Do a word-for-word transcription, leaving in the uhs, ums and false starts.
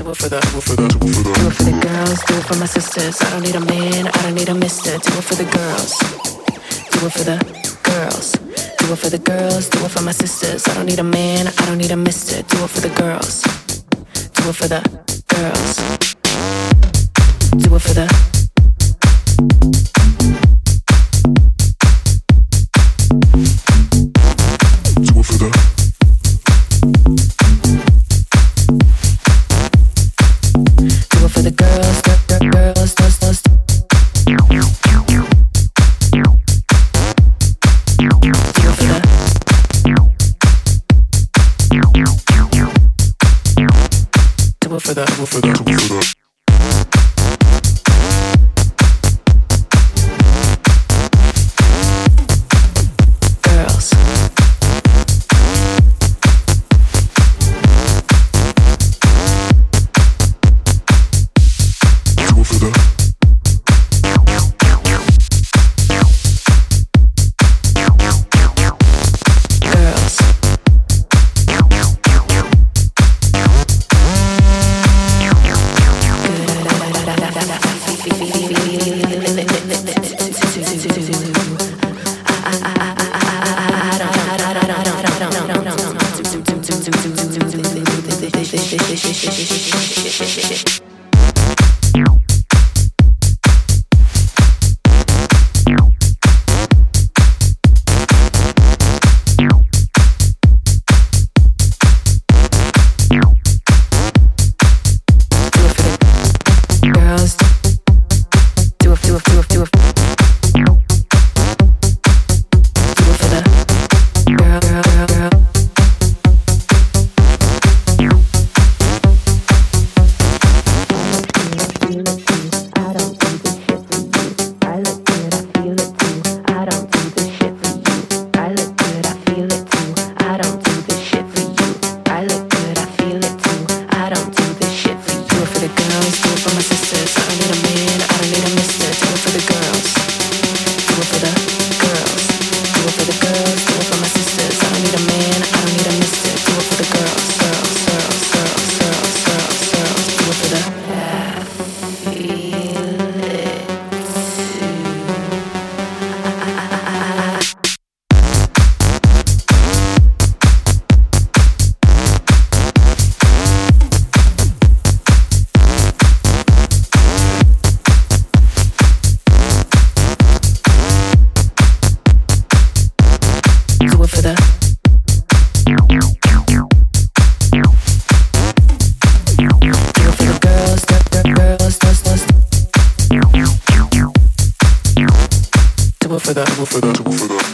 Do it for the, do it for the, do it for the, do it for the girls, do it for my sisters. I don't need a man, I don't need a mister. Do it for the girls, do it for the girls. Do it for the girls, do it for my sisters. I don't need a man, I don't need a mister. Do it for the girls, do it for the girls. Do it for the. Do it for the. Do it for the girls, the, the girls, those, those. Do it for the, do it for the, do it for the. For that, for that, for that.